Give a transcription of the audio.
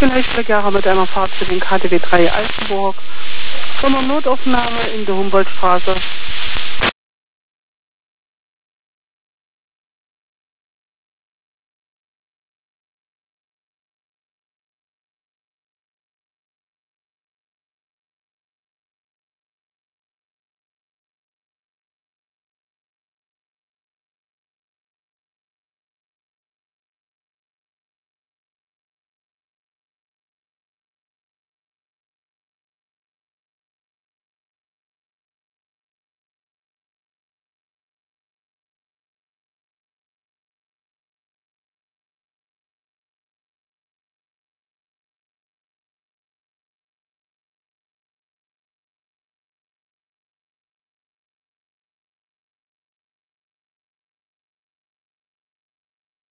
Vielleicht Verkehr mit einer Fahrt zu den KTW 3 Altenburg. Von der Notaufnahme in der Humboldtstraße